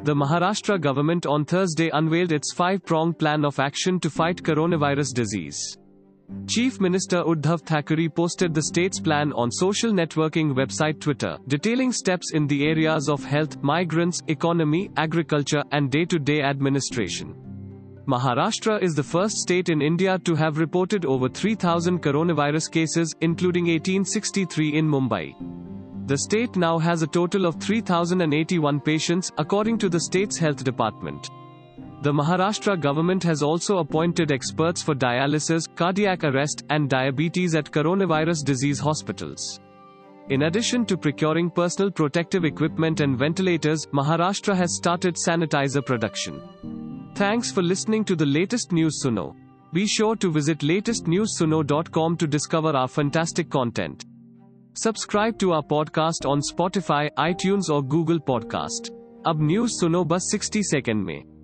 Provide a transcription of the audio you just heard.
The Maharashtra government on Thursday unveiled its five-pronged plan of action to fight coronavirus disease. Chief Minister Uddhav Thackeray posted the state's plan on social networking website Twitter, detailing steps in the areas of health, migrants, economy, agriculture, and day-to-day administration. Maharashtra is the first state in India to have reported over 3,000 coronavirus cases, including 1863 in Mumbai. The state now has a total of 3,081 patients, according to the state's health department. The Maharashtra government has also appointed experts for dialysis, cardiac arrest, and diabetes at coronavirus disease hospitals. In addition to procuring personal protective equipment and ventilators, Maharashtra has started sanitizer production. Thanks for listening to the latest News Suno. Be sure to visit latestnewssuno.com to discover our fantastic content. Subscribe to our podcast on Spotify, iTunes or Google Podcast. अब news सुनो बस 60 second में।